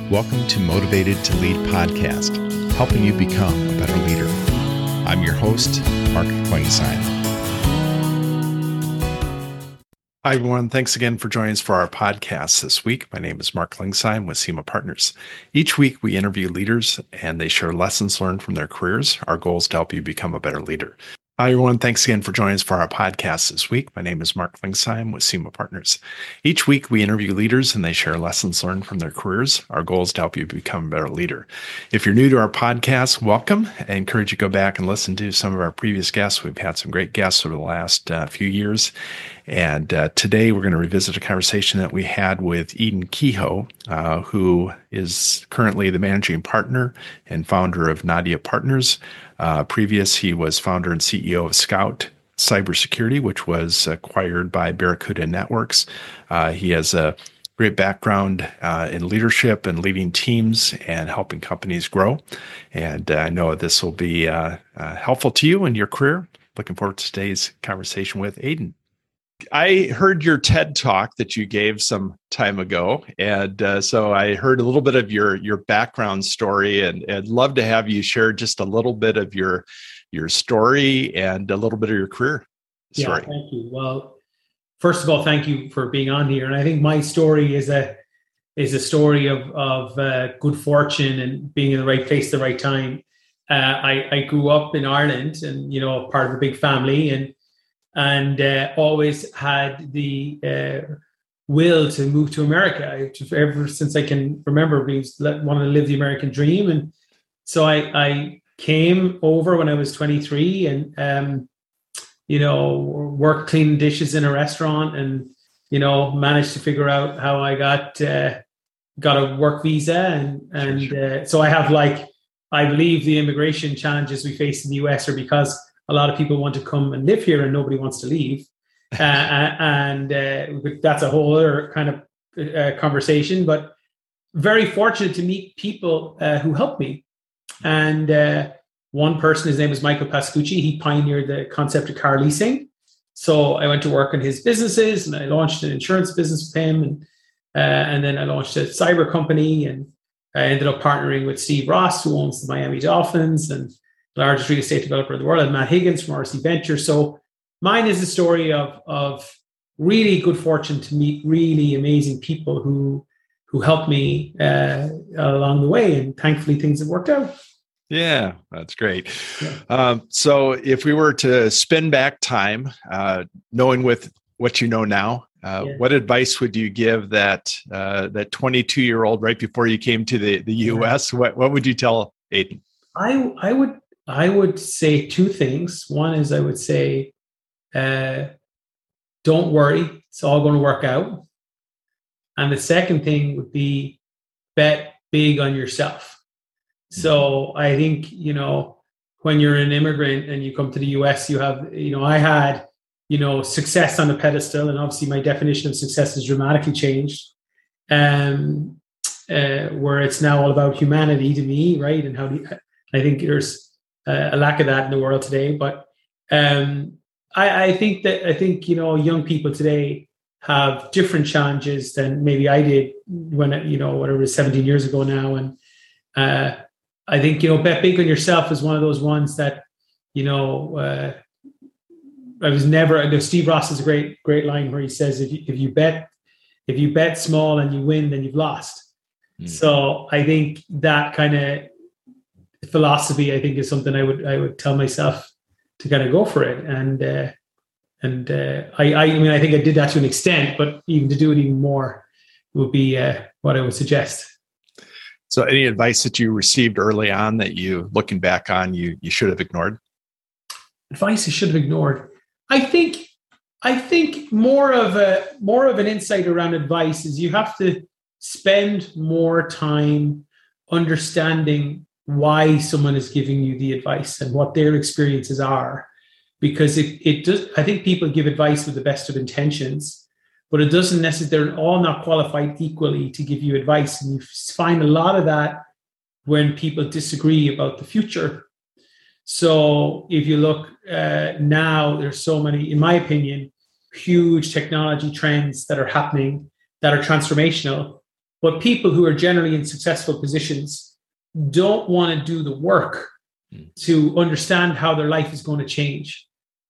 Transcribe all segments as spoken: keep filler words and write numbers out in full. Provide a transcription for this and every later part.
Welcome to Motivated to Lead podcast, helping you become a better leader. I'm your host, Mark Klingsheim. Hi, everyone. Thanks again for joining us for our podcast this week. My name is Mark Klingsheim with SEMA Partners. Each week, we interview leaders and they share lessons learned from their careers. Our goal is to help you become a better leader. Hi, everyone. Thanks again for joining us for our podcast this week. My name is Mark Klingsheim with SEMA Partners. Each week, we interview leaders and they share lessons learned from their careers. Our goal is to help you become a better leader. If you're new to our podcast, welcome. I encourage you to go back and listen to some of our previous guests. We've had some great guests over the last uh, few years. And uh, today, we're going to revisit a conversation that we had with Eden Kehoe, uh, who is currently the managing partner and founder of Nadia Partners. Uh, previous, he was founder and C E O of Scout Cybersecurity, which was acquired by Barracuda Networks. Uh, he has a great background uh, in leadership and leading teams and helping companies grow. And uh, I know this will be uh, uh, helpful to you in your career. Looking forward to today's conversation with Eden. I heard your TED Talk that you gave some time ago. And uh, so I heard a little bit of your your background story, and I'd love to have you share just a little bit of your your story and a little bit of your career story. Yeah, thank you. Well, first of all, thank you for being on here. And I think my story is a is a story of of uh, good fortune and being in the right place at the right time. Uh, I, I grew up in Ireland, and you know, part of a big family, and and uh, always had the uh, will to move to America. I, ever since I can remember, we wanted to live the American dream. And so I, I came over when I was twenty-three and, um, you know, worked cleaning dishes in a restaurant and, you know, managed to figure out how I got uh, got a work visa. And, and sure, sure. Uh, so I have like, I believe the immigration challenges we face in the U S are because a lot of people want to come and live here and nobody wants to leave. Uh, and uh, that's a whole other kind of uh, conversation, but very fortunate to meet people uh, who helped me. And uh, one person, his name is Michael Pascucci. He pioneered the concept of car leasing. So I went to work in his businesses and I launched an insurance business with him. And, uh, and then I launched a cyber company, and I ended up partnering with Steve Ross, who owns the Miami Dolphins and largest real estate developer in the world, and Matt Higgins from R C Ventures. So mine is a story of, of really good fortune to meet really amazing people who who helped me uh, along the way. And thankfully, things have worked out. Yeah, that's great. Yeah. Um, so if we were to spin back time, uh, knowing with what you know now, uh, yeah. what advice would you give that uh, that twenty-two-year-old right before you came to the, the U S? Yeah. What, what would you tell Aiden? I I would I would say two things. One is I would say, uh, don't worry, it's all going to work out. And the second thing would be bet big on yourself. So I think, you know, when you're an immigrant and you come to the U S, you have, you know, I had, you know, success on a pedestal, and obviously my definition of success has dramatically changed. Um, uh, where it's now all about humanity to me, right? And how do you, I think there's Uh, a lack of that in the world today. But um, I, I think that, I think, you know, young people today have different challenges than maybe I did when, you know, whatever it was seventeen years ago now. And uh, I think, you know, bet big on yourself is one of those ones that, you know, uh, I was never, I know Steve Ross has a great, great line where he says, if you, if you bet, if you bet small and you win, then you've lost. Mm. So I think that kind of philosophy, I think, is something I would I would tell myself to kind of go for it. And uh, and uh, I I mean I think I did that to an extent, but even to do it even more would be uh, what I would suggest. So, any advice that you received early on that you, looking back on, you you should have ignored? Advice I should have ignored. I think I think more of a more of an insight around advice is you have to spend more time understanding why someone is giving you the advice and what their experiences are. Because it, it does, I think people give advice with the best of intentions, but it doesn't necessarily, they're all not qualified equally to give you advice. And you find a lot of that when people disagree about the future. So if you look uh, now, there's so many, in my opinion, huge technology trends that are happening that are transformational. But people who are generally in successful positions don't want to do the work mm. to understand how their life is going to change.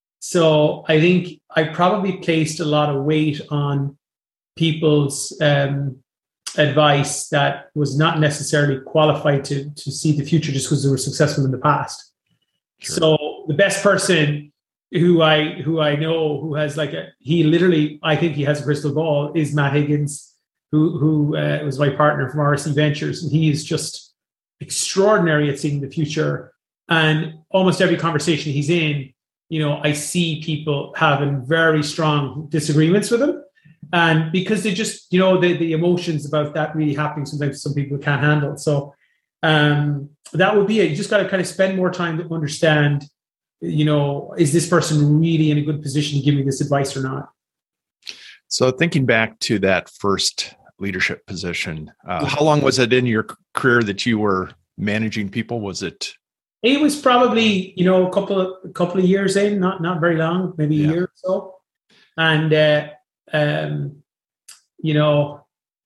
So I think I probably placed a lot of weight on people's um, advice that was not necessarily qualified to, to see the future just because they were successful in the past. Sure. So the best person who I who I know who has like a, he literally, I think he has a crystal ball, is Matt Higgins, who who uh, was my partner from R S C Ventures. And he is just extraordinary at seeing the future. And almost every conversation he's in, you know, I see people having very strong disagreements with him. And because they just, you know, the, the emotions about that really happening, sometimes some people can't handle. So um, that would be it. You just got to kind of spend more time to understand, you know, is this person really in a good position to give me this advice or not? So thinking back to that first leadership position, uh, how long was it in your career that you were managing people? Was it? It was probably, you know, a couple of a couple of years in, not not very long, maybe a yeah. year or so. And uh, um, you know,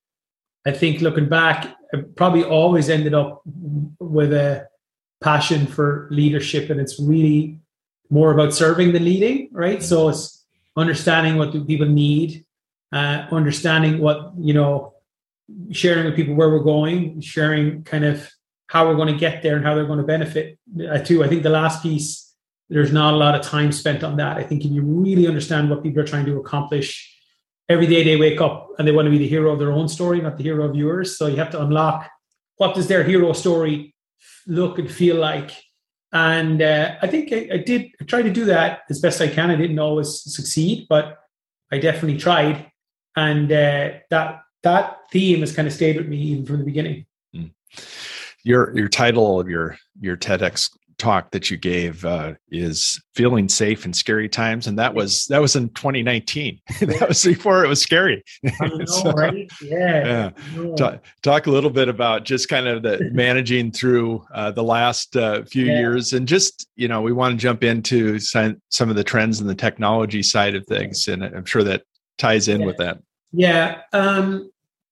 I think looking back, I probably always ended up with a passion for leadership, and it's really more about serving than leading, right? So it's understanding what do people need, uh, understanding what, you know, sharing with people where we're going, sharing kind of how we're going to get there and how they're going to benefit uh, too. I think the last piece, there's not a lot of time spent on that. I think if you really understand what people are trying to accomplish, every day they wake up and they want to be the hero of their own story, not the hero of yours. So you have to unlock what does their hero story look and feel like. And uh, I think I, I did I tried to do that as best I can. I didn't always succeed, but I definitely tried. And uh, that that theme has kind of stayed with me even from the beginning. Mm. Your your title of your your TEDx talk that you gave uh, is "Feeling Safe in Scary Times," and that was that was in twenty nineteen. That was before it was scary. I know, so, right? Yeah. yeah. Talk, talk a little bit about just kind of the managing through uh, the last uh, few yeah. years, and just, you know, we want to jump into some, some of the trends in the technology side of things, and I'm sure that ties in yeah. with that. Yeah, um,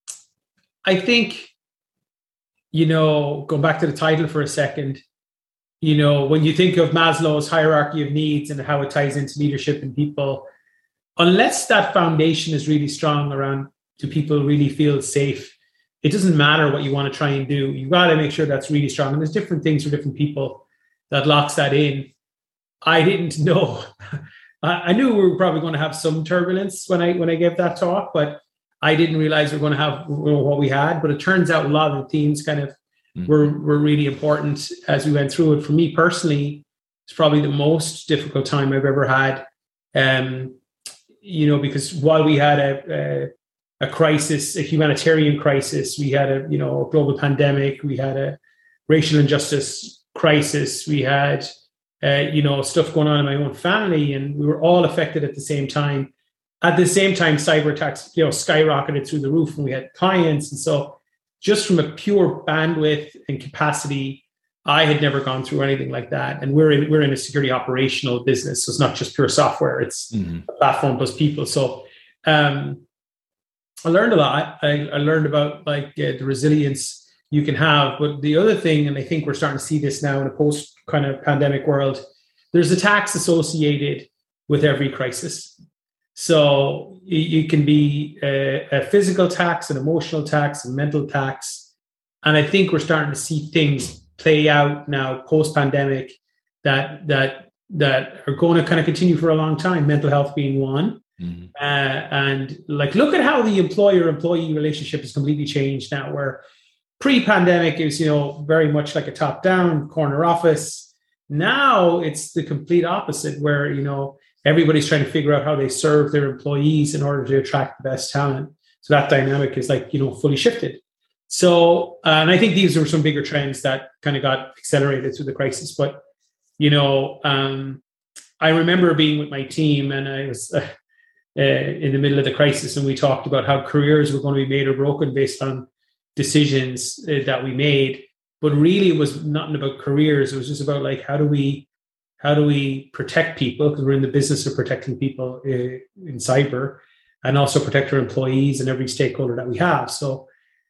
I think, you know, going back to the title for a second. You know, when you think of Maslow's hierarchy of needs and how it ties into leadership and people, unless that foundation is really strong around do people really feel safe, it doesn't matter what you want to try and do. You've got to make sure that's really strong. And there's different things for different people that locks that in. I didn't know. I knew we were probably going to have some turbulence when I when I gave that talk, but I didn't realize we were going to have what we had. But it turns out a lot of the themes kind of Were, were really important as we went through it. For me personally, it's probably the most difficult time I've ever had. Um, you know, because while we had a, a a crisis, a humanitarian crisis, we had a you know a global pandemic, we had a racial injustice crisis, we had uh, you know stuff going on in my own family, and we were all affected at the same time. At the same time, cyber attacks you know skyrocketed through the roof, and we had clients, and so. Just from a pure bandwidth and capacity, I had never gone through anything like that. And we're in, we're in a security operational business. So it's not just pure software, it's mm-hmm. a platform plus people. So um, I learned a lot. I, I learned about like uh, the resilience you can have. But the other thing, and I think we're starting to see this now in a post kind of pandemic world, there's attacks associated with every crisis. So it can be a, a physical tax, an emotional tax, a mental tax. And I think we're starting to see things play out now post-pandemic that that that are going to kind of continue for a long time, mental health being one. Mm-hmm. Uh, and like, look at how the employer-employee relationship has completely changed now, where pre-pandemic it was, you know, very much like a top-down corner office. Now it's the complete opposite, where, you know, everybody's trying to figure out how they serve their employees in order to attract the best talent. So that dynamic is like, you know, fully shifted. So, uh, and I think these are some bigger trends that kind of got accelerated through the crisis. But, you know, um, I remember being with my team, and I was uh, uh, in the middle of the crisis, and we talked about how careers were going to be made or broken based on decisions uh, that we made. But really, it was nothing about careers. It was just about like, how do we How do we protect people? Because we're in the business of protecting people in cyber, and also protect our employees and every stakeholder that we have. So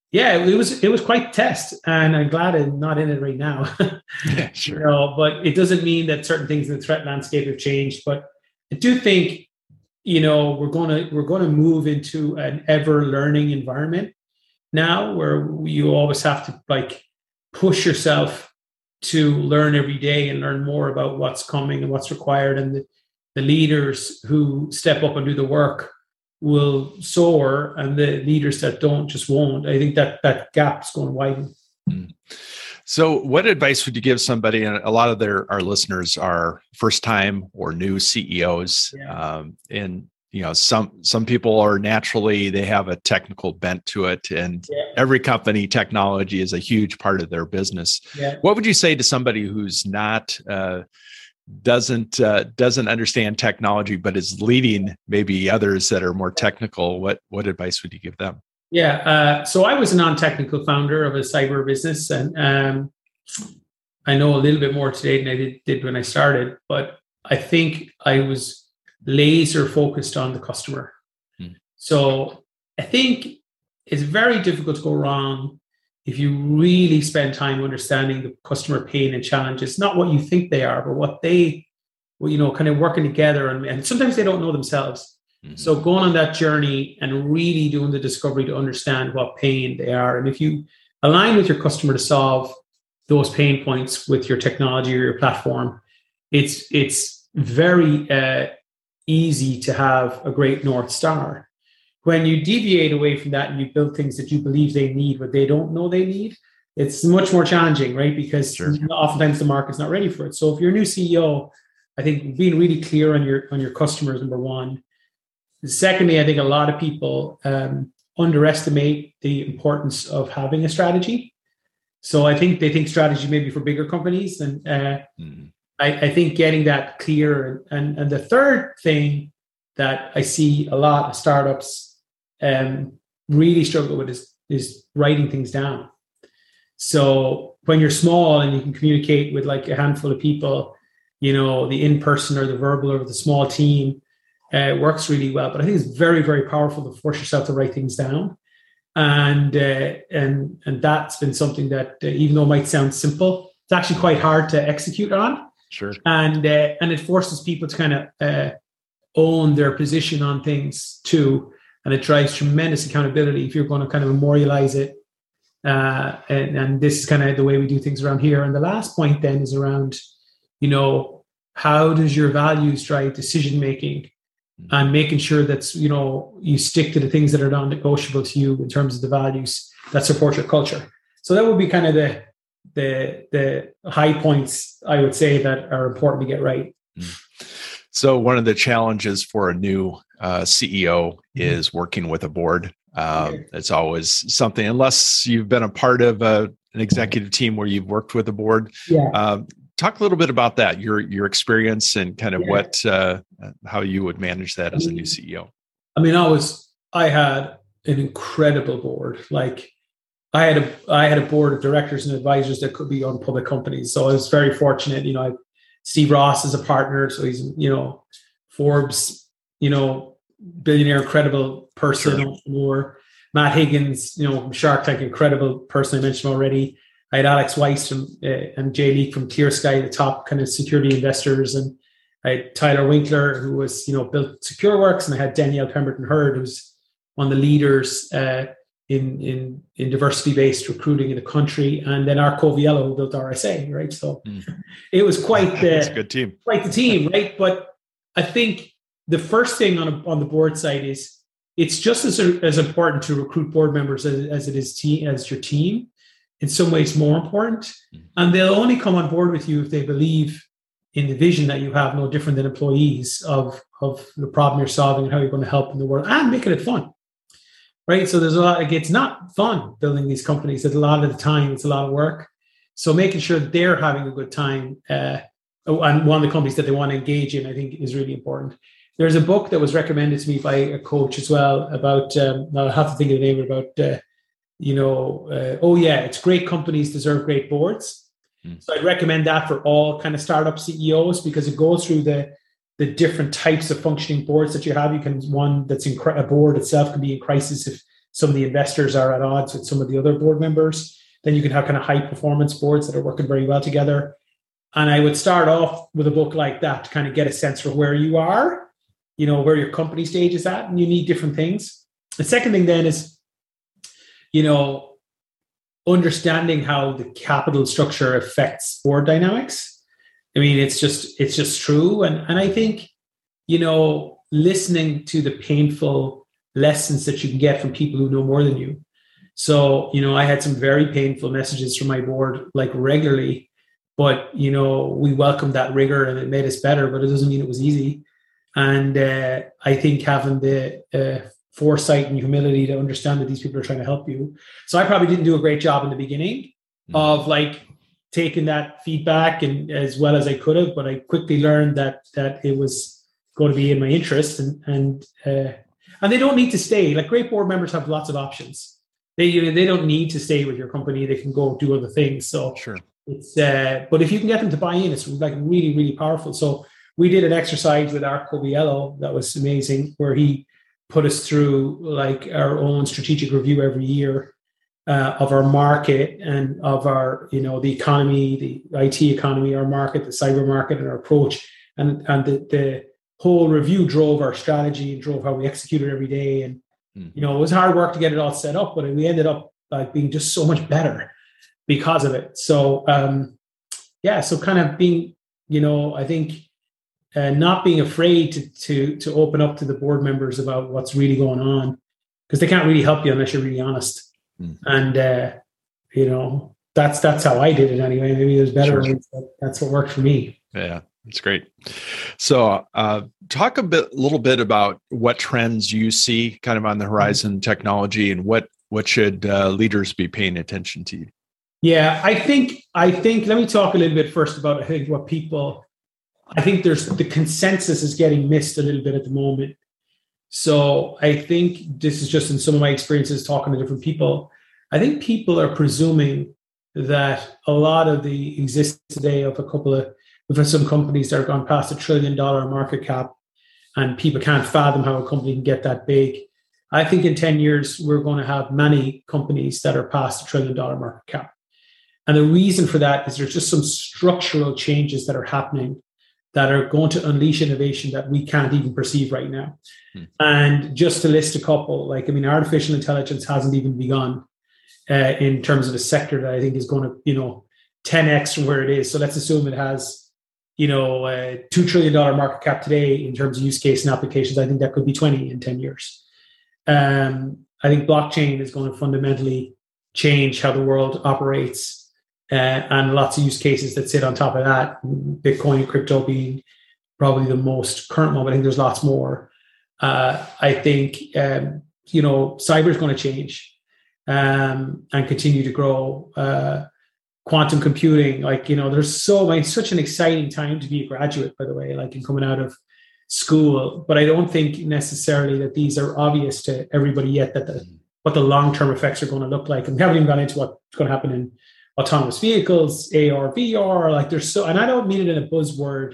Yeah, it was it was quite a test, and I'm glad I'm not in it right now. Yeah, sure. You know, but it doesn't mean that certain things in the threat landscape have changed. But I do think, you know, we're gonna we're gonna move into an ever learning environment now, where you always have to like push yourself to learn every day and learn more about what's coming and what's required, and the, the leaders who step up and do the work will soar, and the leaders that don't just won't. I think that that gap's going to widen. Mm. So what advice would you give somebody, and a lot of their our listeners are first time or new C E Os, Yeah. um, and you know, some some people are naturally, they have a technical bent to it, and Yeah. every company, technology is a huge part of their business. Yeah. What would you say to somebody who's not uh, doesn't uh, doesn't understand technology, but is leading maybe others that are more technical? What what advice would you give them? Yeah. Uh, so I was a non-technical founder of a cyber business, and um, I know a little bit more today than I did, did when I started. But I think I was laser focused on the customer. Hmm. So I think it's very difficult to go wrong if you really spend time understanding the customer pain and challenges, not what you think they are, but what they, well, you know, kind of working together. And, and sometimes they don't know themselves. Mm-hmm. So going on that journey and really doing the discovery to understand what pain they are. And if you align with your customer to solve those pain points with your technology or your platform, it's, it's very uh, easy to have a great North Star. When you deviate away from that and you build things that you believe they need, but they don't know they need, it's much more challenging, right? Because sure. Oftentimes the market's not ready for it. So if you're a new C E O, I think being really clear on your on your customers, number one. Secondly, I think a lot of people um, underestimate the importance of having a strategy. So I think they think strategy maybe for bigger companies, and uh, mm-hmm. I, I think getting that clear. And, and the third thing that I see a lot of startups um, really struggle with is, is writing things down. So when you're small and you can communicate with like a handful of people, you know, the in-person or the verbal or the small team uh, works really well. But I think it's very, very powerful to force yourself to write things down. And uh, and and that's been something that, uh, even though it might sound simple, it's actually quite hard to execute on. Sure. And uh, and it forces people to kind of uh, own their position on things too. And it drives tremendous accountability if you're going to kind of memorialize it. Uh, and, and this is kind of the way we do things around here. And the last point then is around, you know, how does your values drive decision-making, mm-hmm. and making sure that, you know, you stick to the things that are non-negotiable to you in terms of the values that support your culture. So that would be kind of the, the, the high points, I would say, that are important to get right. Mm-hmm. So one of the challenges for a new uh, C E O mm-hmm. is working with a board. Um, okay. It's always something, unless you've been a part of a, an executive team where you've worked with a board. Yeah. Um, talk a little bit about that, your your experience, and kind of yeah. what uh, how you would manage that as a new C E O. I mean, I was I had an incredible board. Like I had a I had a board of directors and advisors that could be on public companies. So I was very fortunate. You know, I, Steve Ross is a partner, so he's, you know, Forbes, you know, billionaire, incredible person, sure. entrepreneur. Matt Higgins, you know, from Shark Tank, incredible person I mentioned already. I had Alex Weiss from, uh, and Jay Leak from ClearSky, the top kind of security investors. And I had Tyler Winkler, who was, you know, built SecureWorks. And I had Danielle Pemberton Hurd, who's one of the leaders uh, in, in, in diversity-based recruiting in the country. And then Art Coviello, who built R S A, right? So mm. it was quite the, That's a good team. Quite the team, right? But I think the first thing on, a, on the board side is it's just as, as important to recruit board members as, as it is te- as your team. In some ways more important. And they'll only come on board with you if they believe in the vision that you have, no different than employees, of, of the problem you're solving and how you're going to help in the world, and making it fun. Right? So there's a lot, like, it's not fun building these companies. It's a lot of the time, it's a lot of work. So making sure that they're having a good time, uh, and one of the companies that they want to engage in, I think, is really important. There's a book that was recommended to me by a coach as well about, um, I'll have to think of the name, about, uh, you know, uh, oh yeah, it's Great Companies Deserve Great Boards. Mm. So I'd recommend that for all kind of startup C E Os, because it goes through the the different types of functioning boards that you have. You can, one that's in a board itself can be in crisis if some of the investors are at odds with some of the other board members. Then you can have kind of high performance boards that are working very well together. And I would start off with a book like that to kind of get a sense for where you are, you know, where your company stage is at, and you need different things. The second thing then is, you know, understanding how the capital structure affects board dynamics. I mean, it's just, it's just true. And, and I think, you know, listening to the painful lessons that you can get from people who know more than you. So, you know, I had some very painful messages from my board, like regularly. But, you know, we welcomed that rigor and it made us better, but it doesn't mean it was easy. And uh, I think having the uh, foresight and humility to understand that these people are trying to help you. So I probably didn't do a great job in the beginning mm-hmm. of like taking that feedback and as well as I could have, but I quickly learned that that it was going to be in my interest. And and uh, and they don't need to stay. Like great board members have lots of options. They you know, they don't need to stay with your company. They can go do other things. So sure. It's uh, but if you can get them to buy in, it's like really, really powerful. So we did an exercise with Art Coviello that was amazing, where he put us through like our own strategic review every year uh, of our market and of our, you know, the economy, the I T economy, our market, the cyber market, and our approach. And and the, the whole review drove our strategy and drove how we executed every day. And mm-hmm. you know, it was hard work to get it all set up, but we ended up like being just so much better because of it. So, um, yeah, so kind of being, you know, I think uh, not being afraid to, to, to open up to the board members about what's really going on, because they can't really help you unless you're really honest. Mm. And, uh, you know, that's, that's how I did it anyway. Maybe there's better Sure. ways, but that's what worked for me. Yeah, that's great. So uh, talk a bit, a little bit about what trends you see kind of on the horizon in technology, and what, what should uh, leaders be paying attention to? Yeah, I think, I think, let me talk a little bit first about, I think what people, I think there's, the consensus is getting missed a little bit at the moment. So I think this is just in some of my experiences talking to different people. I think people are presuming that a lot of the existence today of a couple of, we've had some companies that have gone past a trillion dollar market cap, and people can't fathom how a company can get that big. I think in ten years, we're going to have many companies that are past a trillion dollar market cap. And the reason for that is there's just some structural changes that are happening that are going to unleash innovation that we can't even perceive right now. Hmm. And just to list a couple, like, I mean, artificial intelligence hasn't even begun uh, in terms of a sector that I think is going to, you know, ten x from where it is. So let's assume it has, you know, a two trillion dollars market cap today in terms of use case and applications. I think that could be twenty in ten years. Um, I think blockchain is going to fundamentally change how the world operates. Uh, and lots of use cases that sit on top of that, Bitcoin and crypto being probably the most current one. I think there's lots more. Uh, I think, um, you know, cyber is going to change um, and continue to grow. Uh, quantum computing, like, you know, there's so many, such an exciting time to be a graduate, by the way, like in coming out of school. But I don't think necessarily that these are obvious to everybody yet, that the, what the long-term effects are going to look like. And we haven't even gone into what's going to happen in autonomous vehicles, A R, V R, like there's so, and I don't mean it in a buzzword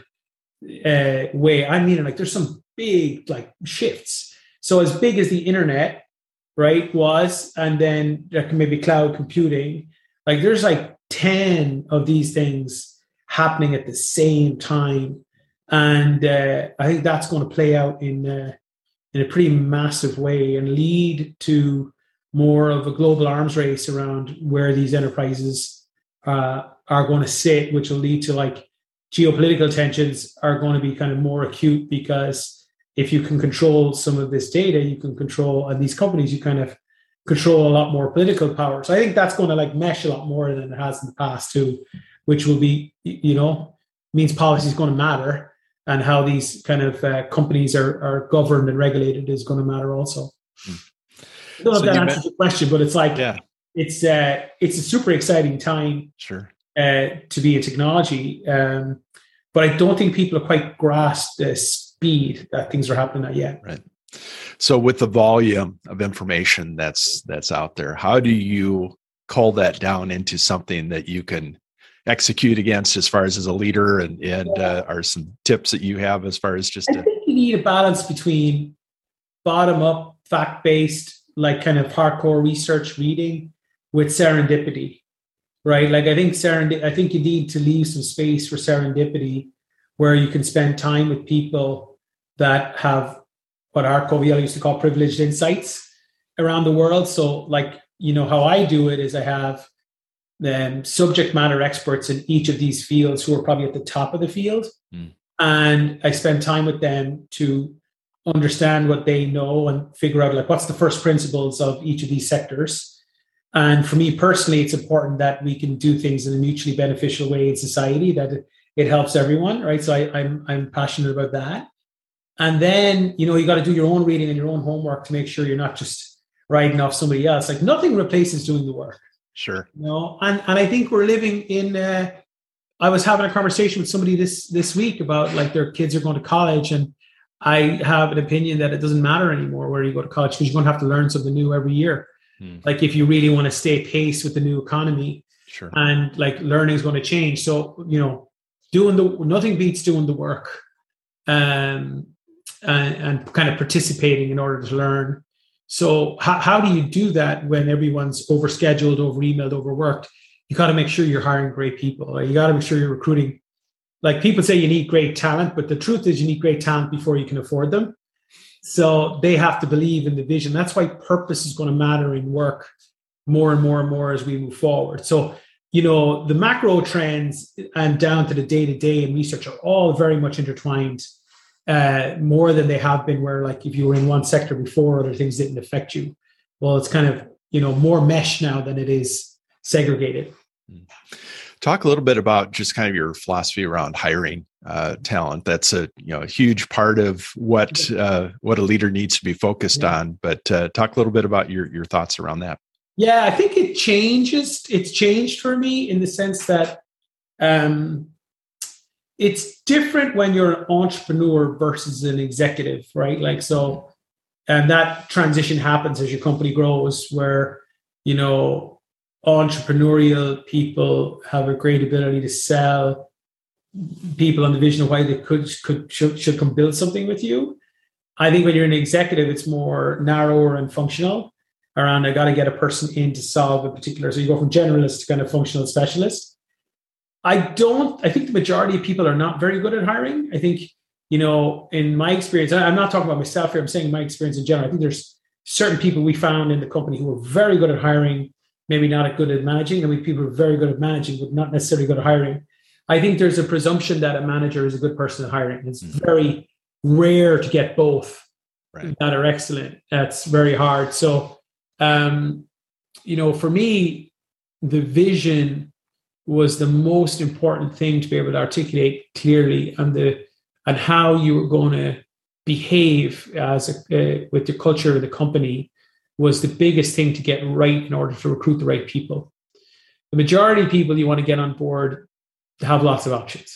uh, way. I mean it like there's some big like shifts. So as big as the internet, right, was, and then like maybe cloud computing, like there's like ten of these things happening at the same time. And uh, I think that's going to play out in, uh, in a pretty massive way and lead to more of a global arms race around where these enterprises uh, are going to sit, which will lead to like geopolitical tensions are going to be kind of more acute, because if you can control some of this data, you can control, and these companies, you kind of control a lot more political power. So I think that's going to like mesh a lot more than it has in the past too, which will be, you know, means policy is going to matter, and how these kind of uh, companies are, are governed and regulated is going to matter also. Mm. I don't know so if that answers the question, but it's like, yeah. it's uh, it's a super exciting time sure. uh, to be in technology. Um, but I don't think people are quite grasped the speed that things are happening at yet. Right. So with the volume of information that's that's out there, how do you cull that down into something that you can execute against as far as as a leader, and, and yeah. uh, are some tips that you have as far as just I to- think you need a balance between bottom-up, fact-based like kind of hardcore research reading with serendipity, right? Like I think serendi- I think you need to leave some space for serendipity where you can spend time with people that have what Art Coviel used to call privileged insights around the world. So like, you know, how I do it is I have um, subject matter experts in each of these fields who are probably at the top of the field. Mm. And I spend time with them to understand what they know and figure out like what's the first principles of each of these sectors. And for me personally, it's important that we can do things in a mutually beneficial way in society, that it, it helps everyone, right? So I, I'm I'm passionate about that. And then, you know, you got to do your own reading and your own homework to make sure you're not just riding off somebody else. Like nothing replaces doing the work. Sure. You know, and, and I think we're living in, uh, I was having a conversation with somebody this, this week about like their kids are going to college, and I have an opinion that it doesn't matter anymore where you go to college because you're going to have to learn something new every year. Hmm. Like if you really want to stay pace with the new economy, sure. And like learning is going to change. So, you know, doing the, nothing beats doing the work, um, and, and kind of participating in order to learn. So how, how do you do that when everyone's overscheduled, over emailed, overworked? You got to make sure you're hiring great people. Right? You got to make sure you're recruiting. Like people say you need great talent, but the truth is you need great talent before you can afford them. So they have to believe in the vision. That's why purpose is going to matter in work more and more and more as we move forward. So, you know, the macro trends and down to the day-to-day and research are all very much intertwined, uh, more than they have been where like if you were in one sector before, other things didn't affect you. Well, it's kind of, you know, more mesh now than it is segregated. Talk a little bit about just kind of your philosophy around hiring uh, talent. That's a you know a huge part of what uh, what a leader needs to be focused yeah. on. But uh, talk a little bit about your your thoughts around that. Yeah, I think it changes. It's changed for me in the sense that um, it's different when you're an entrepreneur versus an executive, right? Like so, and that transition happens as your company grows, where you know. Entrepreneurial people have a great ability to sell people on the vision of why they could could should, should come build something with you. I think when you're an executive, it's more narrower and functional around I got to get a person in to solve a particular. So you go from generalist to kind of functional specialist. I don't. I think the majority of people are not very good at hiring. I think you know, in my experience, I'm not talking about myself here. I'm saying my experience in general. I think there's certain people we found in the company who were very good at hiring. Maybe not good at managing, and we people are very good at managing, but not necessarily good at hiring. I think there's a presumption that a manager is a good person at hiring. It's mm-hmm. very rare to get both right. that are excellent. That's very hard. So, um, you know, for me, the vision was the most important thing to be able to articulate clearly, and the and how you were going to behave as a, uh, with the culture of the company was the biggest thing to get right in order to recruit the right people. The majority of people you want to get on board have lots of options.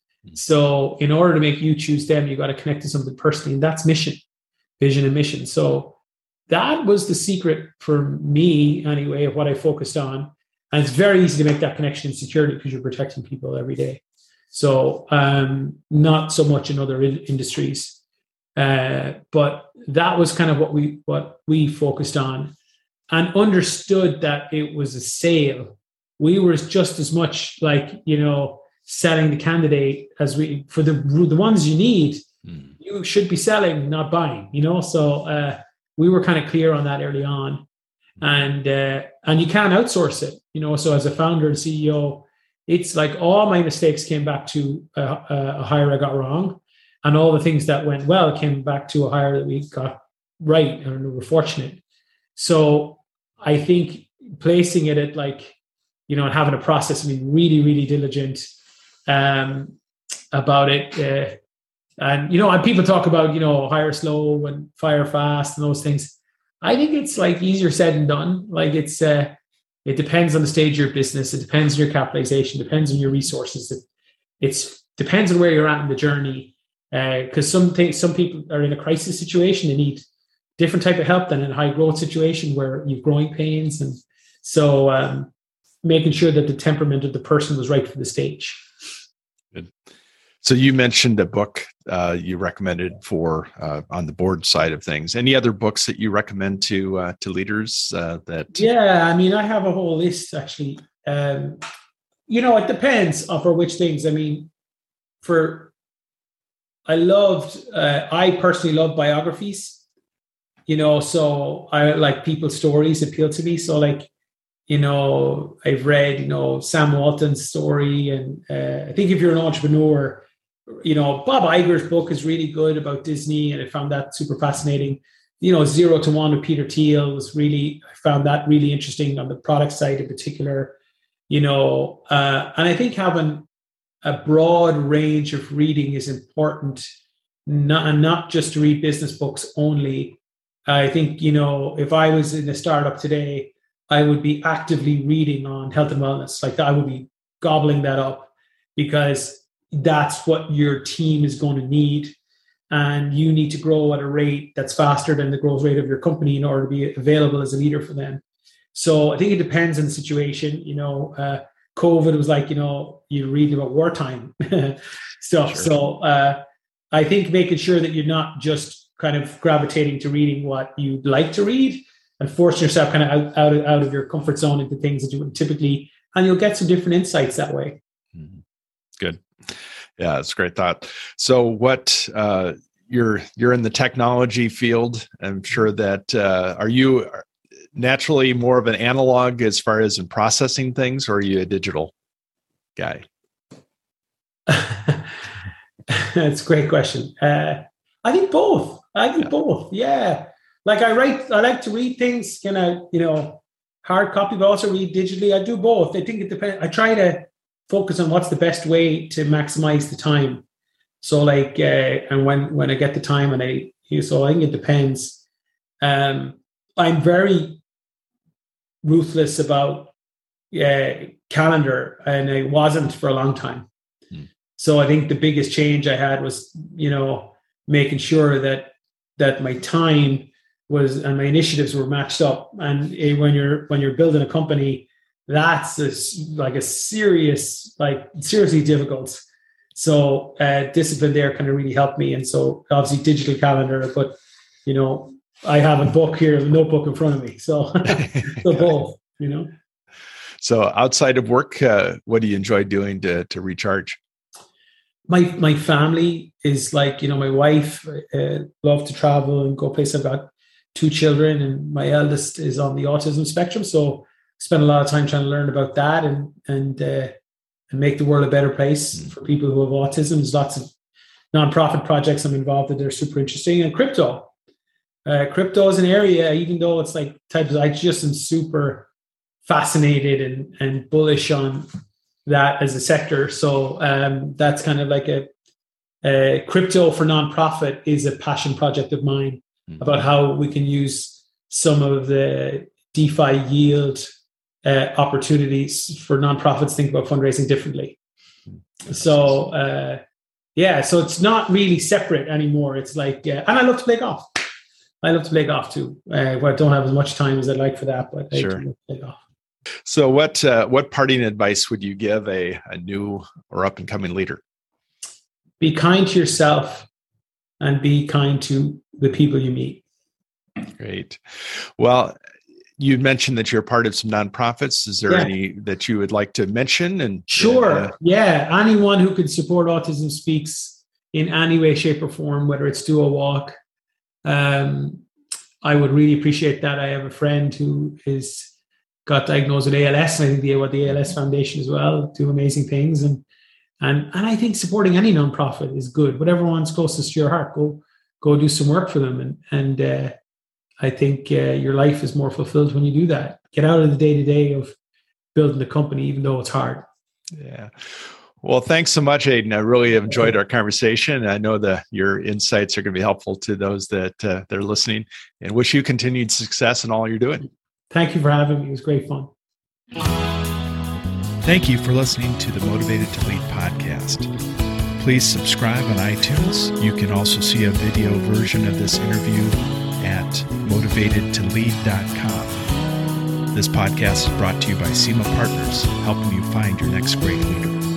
So in order to make you choose them, you got to connect to something personally, and that's mission, vision and mission. So that was the secret for me anyway of what I focused on. And it's very easy to make that connection in security because you're protecting people every day. So um, not so much in other in- industries. Uh, but that was kind of what we what we focused on, and understood that it was a sale. We were just as much like you know selling the candidate as we for the the ones you need. Mm. You should be selling, not buying. You know, so uh, we were kind of clear on that early on, and uh, and you can't outsource it. You know, so as a founder and C E O, it's like all my mistakes came back to a, a hire I got wrong. And all the things that went well came back to a hire that we got right, and we were fortunate. So I think placing it at like, you know, and having a process, I mean, really, really diligent um, about it. Uh, and, you know, and people talk about, you know, hire slow and fire fast and those things. I think it's like easier said than done. Like it's, uh, it depends on the stage of your business. It depends on your capitalization, depends on your resources. It it's depends on where you're at in the journey. Because uh, some things, some people are in a crisis situation. They need different type of help than in a high growth situation where you've growing pains. And so um, making sure that the temperament of the person was right for the stage. Good. So you mentioned a book uh, you recommended for uh, on the board side of things. Any other books that you recommend to uh, to leaders uh, that? Yeah, I mean, I have a whole list actually. Um, you know, it depends on for which things. I mean, for I loved. Uh, I personally love biographies. You know, so I like people's stories appeal to me. So like, you know, I've read, you know, Sam Walton's story, and uh, I think if you're an entrepreneur, you know, Bob Iger's book is really good about Disney, and I found that super fascinating. You know, Zero to One with Peter Thiel was really, I found that really interesting on the product side in particular. You know, uh, and I think having a broad range of reading is important, not, and not just to read business books only. I think, you know, if I was in a startup today, I would be actively reading on health and wellness. Like I would be gobbling that up, because that's what your team is going to need. And you need to grow at a rate that's faster than the growth rate of your company in order to be available as a leader for them. So I think it depends on the situation. You know, uh, COVID was like, you know, you're reading about wartime stuff. Sure. So uh, I think making sure that you're not just kind of gravitating to reading what you'd like to read, and forcing yourself kind of out, out, of, out of your comfort zone into things that you would typically, and you'll get some different insights that way. Good. Yeah, it's a great thought. So what, uh, you're, you're in the technology field. I'm sure that, uh, are you naturally more of an analog as far as in processing things, or are you a digital guy? That's a great question. Uh, I think both. I think yeah. both. Yeah. Like I write, I like to read things, kind of, you know, hard copy, but also read digitally. I do both. I think it depends. I try to focus on what's the best way to maximize the time. So like, uh, and when, when I get the time and I, so I think it depends. Um, I'm very ruthless about uh, calendar, and I wasn't for a long time. Hmm. So I think the biggest change I had was, you know, making sure that, that my time was, and my initiatives were matched up. And when you're, when you're building a company, that's a, like a serious, like seriously difficult. So uh, discipline there kind of really helped me. And so obviously digital calendar, but you know, I have a book here, a notebook in front of me. So, so both, you know. So outside of work, uh, what do you enjoy doing to to recharge? My my family is like, you know, my wife uh, love to travel and go places. I've got two children, and my eldest is on the autism spectrum. So spend a lot of time trying to learn about that and and uh, and make the world a better place for people who have autism. There's lots of nonprofit projects I'm involved in that are super interesting. And crypto. Uh, crypto is an area, even though it's like types, I just am super fascinated and, and bullish on that as a sector. So um, that's kind of like a, a crypto for nonprofit is a passion project of mine, mm-hmm. about how we can use some of the DeFi yield uh, opportunities for nonprofits, think about fundraising differently. Mm-hmm. So uh, yeah, so it's not really separate anymore. It's like, uh, and I love to play golf. I love to play golf too. Uh, but I don't have as much time as I'd like for that, but I sure. love to play golf. So what uh, what parting advice would you give a, a new or up and coming leader? Be kind to yourself and be kind to the people you meet. Great. Well, you mentioned that you're part of some nonprofits. Is there yeah. any that you would like to mention? And Sure. Uh, yeah. Anyone who can support Autism Speaks in any way, shape, or form, whether it's do a walk, Um, I would really appreciate that. I have a friend who is got diagnosed with A L S, and I think the, what the A L S Foundation as well do amazing things. And and and I think supporting any nonprofit is good. Whatever one's closest to your heart, go go do some work for them. And and uh, I think uh, your life is more fulfilled when you do that. Get out of the day to day of building the company, even though it's hard. Yeah. Well, thanks so much, Aidan. I really have enjoyed our conversation. I know that your insights are going to be helpful to those that uh, that are listening, and wish you continued success in all you're doing. Thank you for having me. It was great fun. Thank you for listening to the Motivated to Lead podcast. Please subscribe on iTunes. You can also see a video version of this interview at motivated to lead dot com. This podcast is brought to you by SEMA Partners, helping you find your next great leader.